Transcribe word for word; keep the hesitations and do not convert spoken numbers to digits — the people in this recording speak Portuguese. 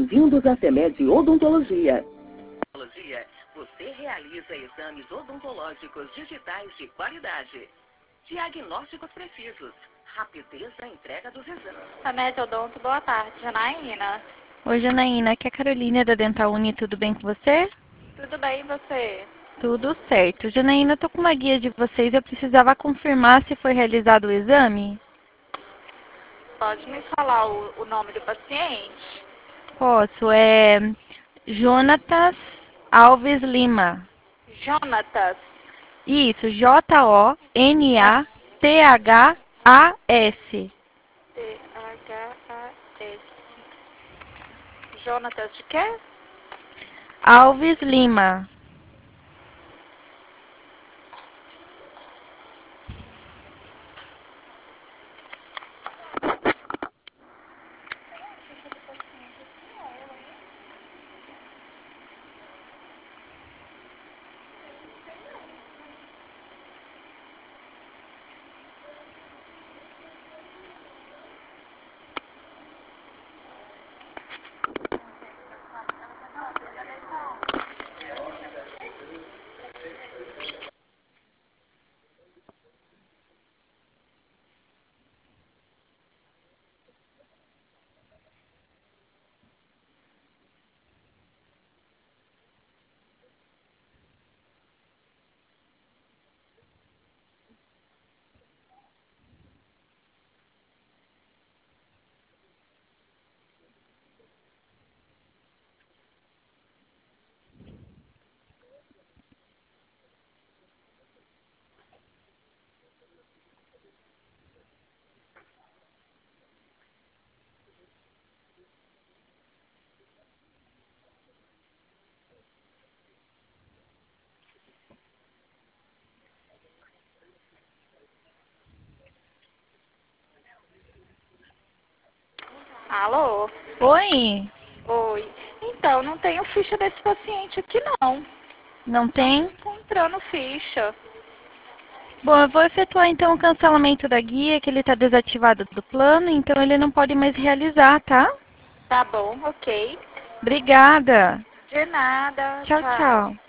Bem-vindos à Semed Odontologia. Você realiza exames odontológicos digitais de qualidade. Diagnósticos precisos. Rapidez na entrega dos exames. Semed Odonto, boa tarde. Janaína. Oi, Janaína. Aqui é a Carolina da Dental Uni. Tudo bem com você? Tudo bem, e você? Tudo certo. Janaína, eu tô com uma guia de vocês. Eu precisava confirmar se foi realizado o exame. Pode me falar o, o nome do paciente? Posso. É Jonatas Alves Lima. Jonatas. Isso, J O N A T H A S. T H A S. Jonatas de quê? Alves Lima. Alô? Oi? Oi. Então, não tenho ficha desse paciente aqui, não. Não tem? Encontrando ficha. Bom, eu vou efetuar então o cancelamento da guia, que ele está desativado do plano, então ele não pode mais realizar, tá? Tá bom, ok. Obrigada. De nada. Tchau, tchau.